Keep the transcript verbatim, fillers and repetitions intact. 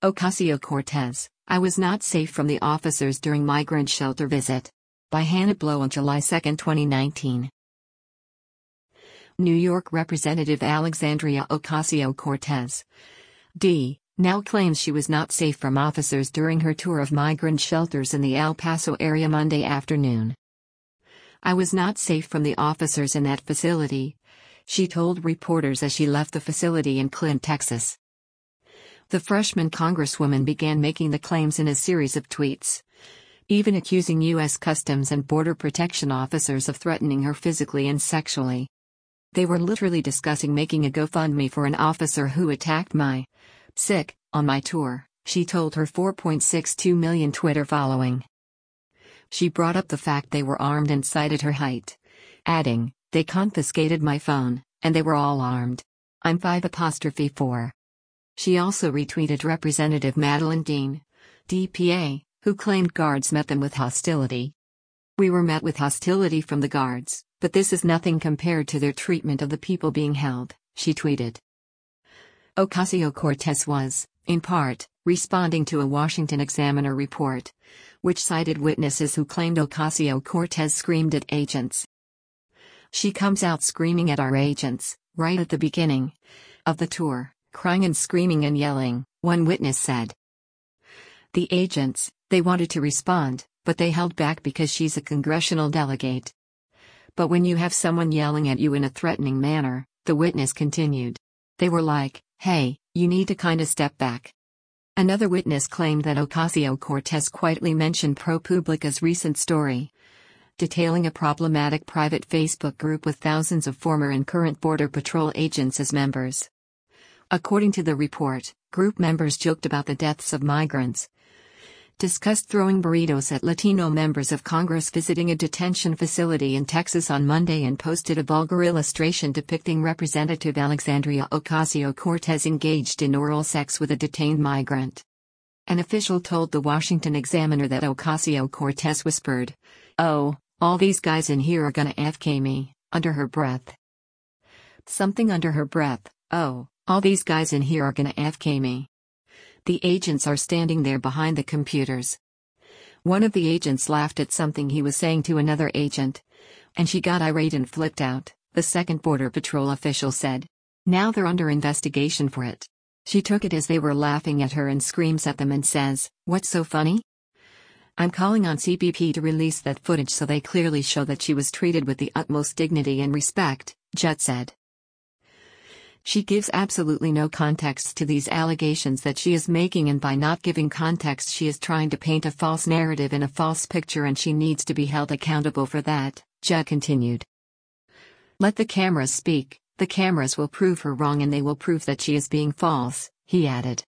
Ocasio-Cortez, I was not safe from the officers during migrant shelter visit. By Hannah Blow on July second, twenty nineteen. New York Representative Alexandria Ocasio-Cortez, D., now claims she was not safe from officers during her tour of migrant shelters in the El Paso area Monday afternoon. I was not safe from the officers in that facility, she told reporters as she left the facility in Clint, Texas. The freshman congresswoman began making the claims in a series of tweets, even accusing U S Customs and Border Protection officers of threatening her physically and sexually. They were literally discussing making a GoFundMe for an officer who attacked my sick on my tour, she told her four point six two million Twitter following. She brought up the fact they were armed and cited her height, adding, "They confiscated my phone, and they were all armed. I'm five apostrophe four. She also retweeted Representative Madeleine Dean, D P A, who claimed guards met them with hostility. We were met with hostility from the guards, but this is nothing compared to their treatment of the people being held, she tweeted. Ocasio-Cortez was, in part, responding to a Washington Examiner report, which cited witnesses who claimed Ocasio-Cortez screamed at agents. She comes out screaming at our agents, right at the beginning of the tour, crying and screaming and yelling, one witness said. The agents, they wanted to respond, but they held back because she's a congressional delegate. But when you have someone yelling at you in a threatening manner, the witness continued. They were like, hey, you need to kinda step back. Another witness claimed that Ocasio-Cortez quietly mentioned ProPublica's recent story, detailing a problematic private Facebook group with thousands of former and current Border Patrol agents as members. According to the report, group members joked about the deaths of migrants, discussed throwing burritos at Latino members of Congress visiting a detention facility in Texas on Monday, and posted a vulgar illustration depicting Representative Alexandria Ocasio-Cortez engaged in oral sex with a detained migrant. An official told the Washington Examiner that Ocasio-Cortez whispered, "Oh, all these guys in here are gonna F K me," under her breath. Something under her breath, "Oh, all these guys in here are gonna F K me." The agents are standing there behind the computers. One of the agents laughed at something he was saying to another agent, and she got irate and flipped out, the second Border Patrol official said. Now they're under investigation for it. She took it as they were laughing at her and screams at them and says, "What's so funny? I'm calling on C B P to release that footage so they clearly show that she was treated with the utmost dignity and respect," Judd said. She gives absolutely no context to these allegations that she is making, and by not giving context she is trying to paint a false narrative and a false picture, and she needs to be held accountable for that, Judd continued. Let the cameras speak, the cameras will prove her wrong and they will prove that she is being false, he added.